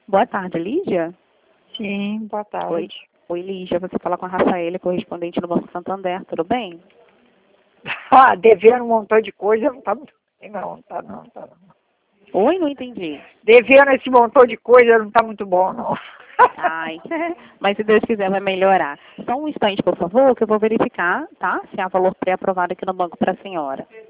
Boa tarde, Lígia. Sim, boa tarde. Oi, Lígia. Você fala com a Rafaela, correspondente do Banco Santander. Tudo bem? Ah, devendo um montão de coisa, não tá muito bem, não. Tá não. Oi, não entendi. Devendo esse montão de coisa não tá muito bom, não. Ai, mas se Deus quiser vai melhorar. Só um instante, por favor, que eu vou verificar, tá? Se há valor pré-aprovado aqui no banco para a senhora.